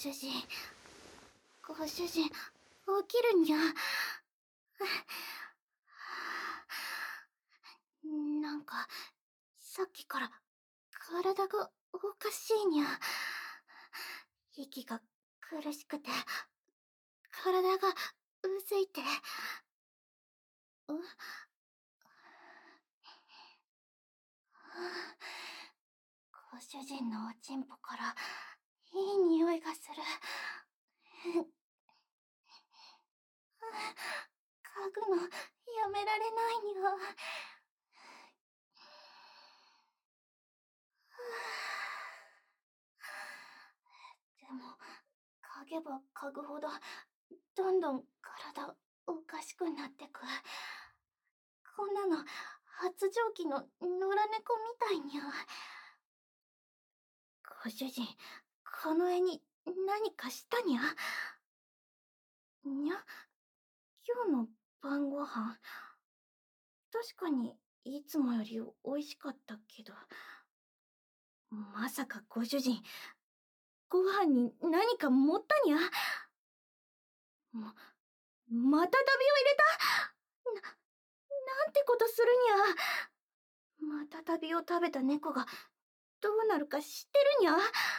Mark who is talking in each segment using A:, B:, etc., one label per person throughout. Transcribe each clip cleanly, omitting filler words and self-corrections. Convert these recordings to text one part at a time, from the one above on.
A: 主人、ご主人、起きるにゃ。なんか、さっきから体がおかしいにゃ。息が苦しくて、体がうずいて。ご主人のおちんぽからいい匂いがする。嗅ぐのやめられないにゃ。でも嗅げば嗅ぐほどどんどん体おかしくなってく。こんなの発情期の野良猫みたいにゃ。ご主人、この絵に何かしたにゃ。にゃ、今日の晩ご飯、確かにいつもより美味しかったけど、まさかご主人、ご飯に何か盛ったにゃ。また旅を入れた。なんてことするにゃ。また旅を食べた猫がどうなるか知ってるにゃ。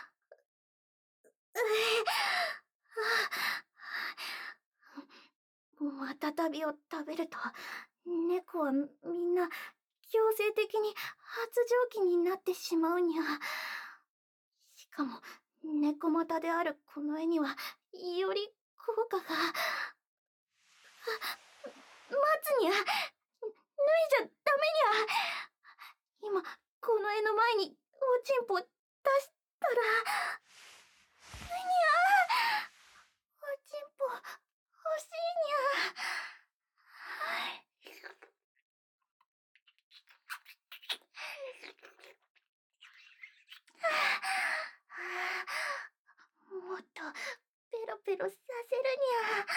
A: また旅を食べると、猫はみんな強制的に発情期になってしまうにゃ。しかも、猫股であるこの絵には、より効果が。待つにゃ。脱いじゃダメにゃ。今、この絵の前におちんぽ出したら。にゃ。おちんぽ欲しいにゃ。もっとペロペロさせるにゃ。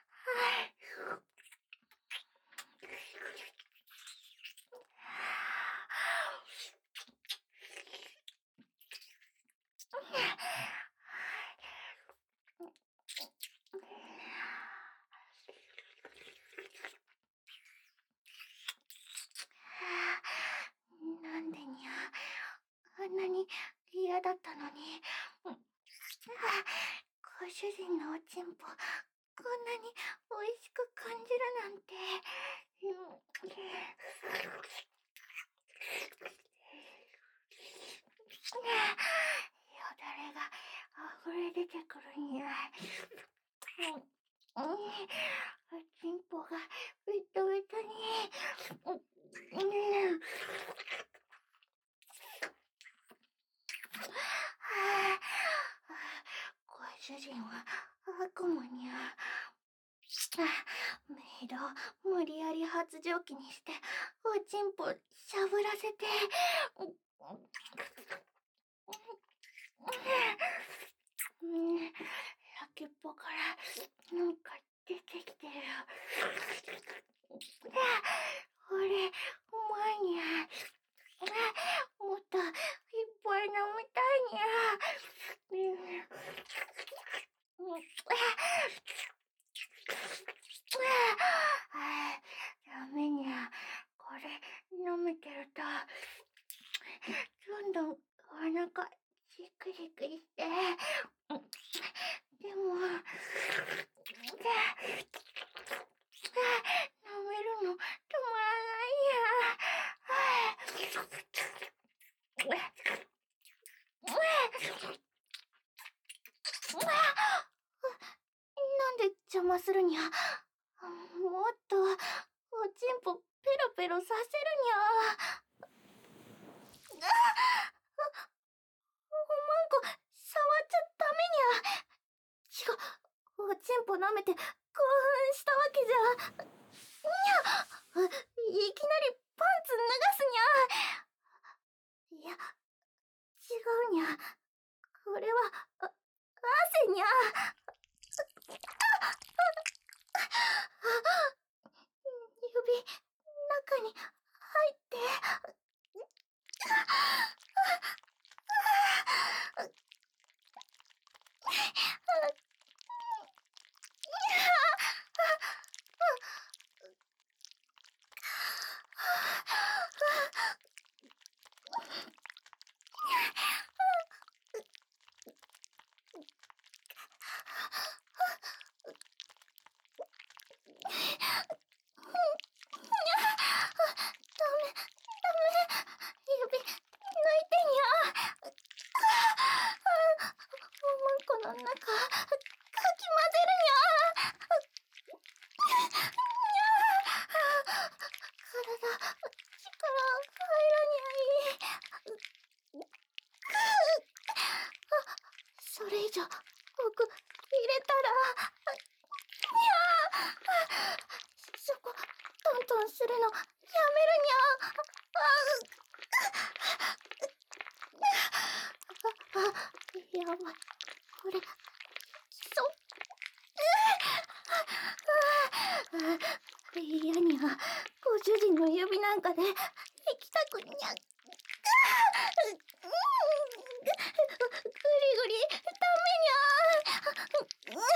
A: なんでにゃ。あんなに嫌だったのに。ご主人のおちんぽ、こんなに美味しく感じるなんて。よだれが溢れ出てくるにゃ。おちんぽがベトベトに。ご主人は悪魔にゃ。メイド無理やり発情期にしておちんぽしゃぶらせて。先っぽからなんか出てきてる。これうまいにゃ。もっといっぱい飲みたいにゃ。ダメにゃ。これ飲めてるとどんどんお腹じくじくして。でも飲めるの止まらないや。なんで邪魔するにゃ。もっとおちんぽペロペロさせるにゃ。おまんこ触っちゃダメにゃ。違う、おちんぽ舐めて興奮したわけじゃ。にゃ。いきなりパンツ脱がすにゃ。いや、違うにゃ。これは汗にゃ。指中に入って。 にゃい。それ以上奥入れたら、そこトントンするのやめるにゃ。やばい、これ嫌にゃ。ご主人の指なんかで行きたくにゃ。グリグリダメにゃ。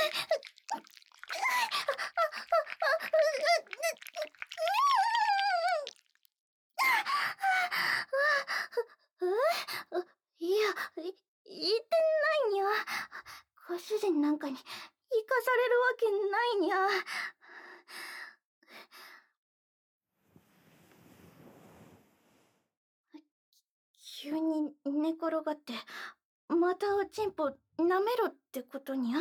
A: いや、言ってないにゃ。ご主人なんかに生かされるわけないにゃ。急に寝転がってまたおちんぽ舐めろってことにゃ。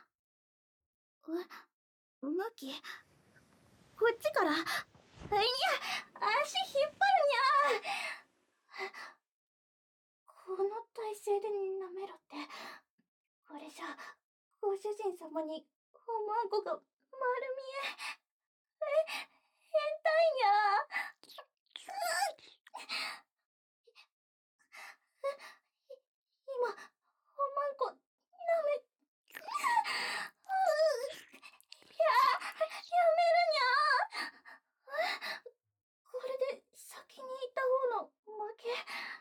A: 向きこっちから。いや、足引っ張るにゃ。この体勢で舐めろって、これじゃご主人様におまんこが丸見え。変態にゃ。今おまんこ舐めやめるにゃ。これで先に行った方の負け。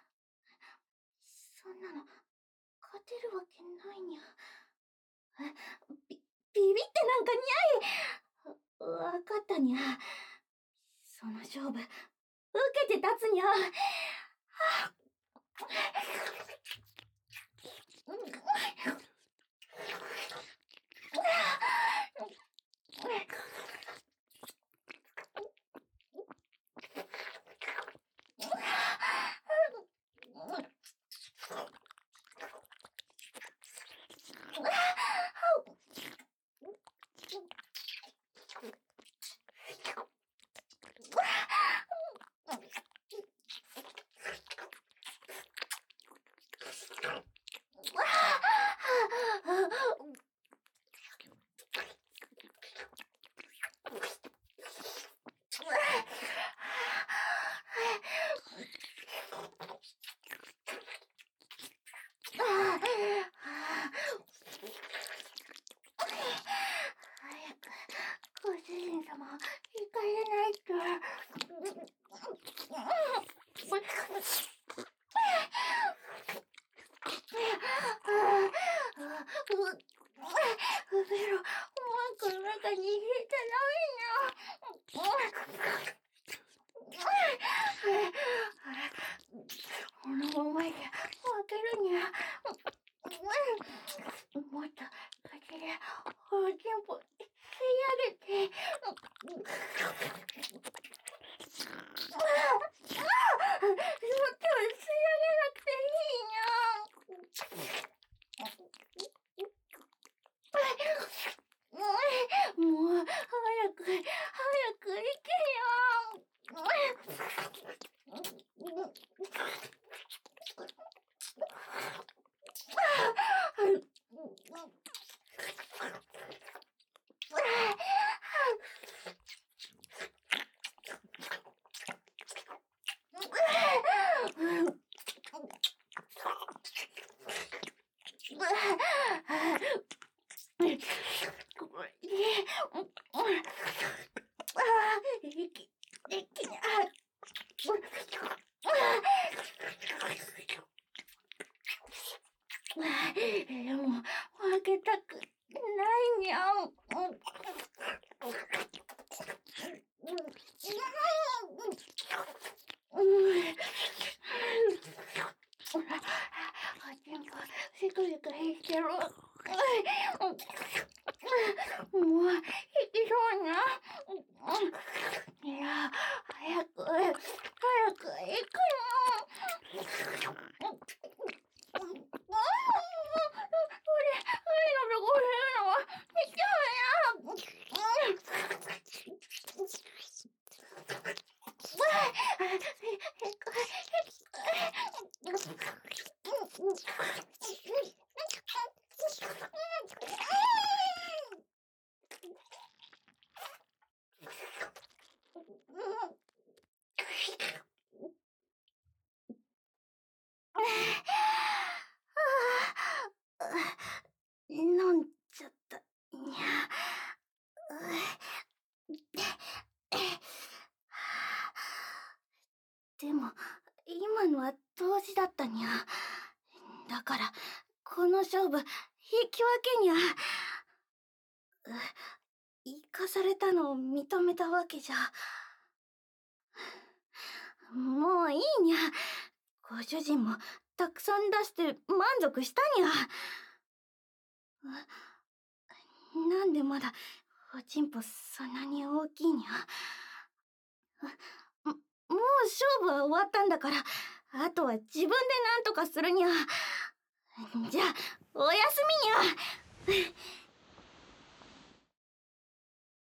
A: そんなの勝てるわけないにゃ。ビビってなんかにゃい。わかったにゃ。その勝負受けて立つにゃ。 飲んじゃった。にゃ。でも、今のは同時だったにゃ。だから、この勝負、引き分けにゃ。生かされたのを認めたわけじゃ。もういいにゃ。ご主人もたくさん出して満足したにゃ。なんでまだおちんぽそんなに大きいにゃ。もう勝負は終わったんだから、あとは自分でなんとかするにゃ。じゃあおやすみにゃ。